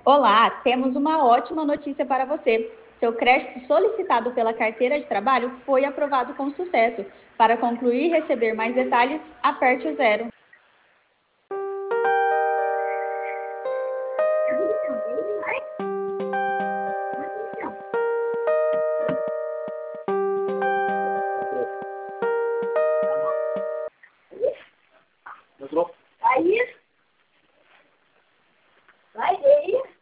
Olá, temos uma ótima notícia para você. Seu crédito solicitado pela carteira de trabalho foi aprovado com sucesso. Para concluir e receber mais detalhes, aperte o zero. Aí, vai aí.